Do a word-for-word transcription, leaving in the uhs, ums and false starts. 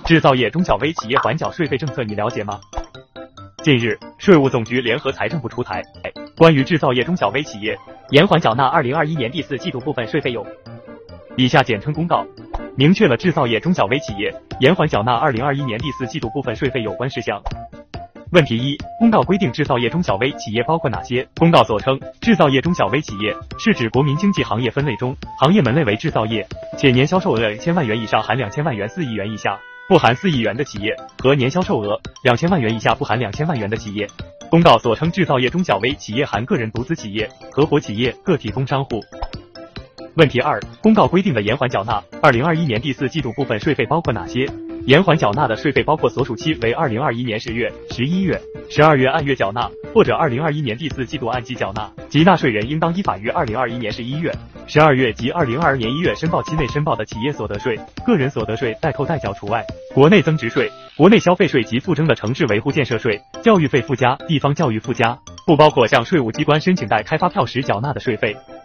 制造业中小微企业缓缴税费政策你了解吗？近日，税务总局联合财政部出台关于制造业中小微企业延缓缴纳二零二一年第四季度部分税费有以下简称公告，明确了制造业中小微企业延缓缴纳二零二一年第四季度部分税费有关事项。问题一，公告规定制造业中小微企业包括哪些？公告所称，制造业中小微企业是指国民经济行业分类中行业门类为制造业，且年销售额千万元以上含两千万元四亿元以下不含四亿元的企业和年销售额两千万元以下不含两千万元的企业。公告所称制造业中小微企业含个人独资企业、合伙企业、个体工商户。问题二，公告规定的延缓缴纳二零二一年第四季度部分税费包括哪些？延缓缴纳的税费包括所属期为二零二一年十月、十一月、十二月按月缴纳，或者二零二一年第四季度按季缴纳，及纳税人应当依法于二零二一年十一月、十二月及二零二二年一月申报期内申报的企业所得税、个人所得税代扣代缴除外，国内增值税、国内消费税及附征的城市维护建设税、教育费附加、地方教育附加，不包括向税务机关申请代开发票时缴纳的税费。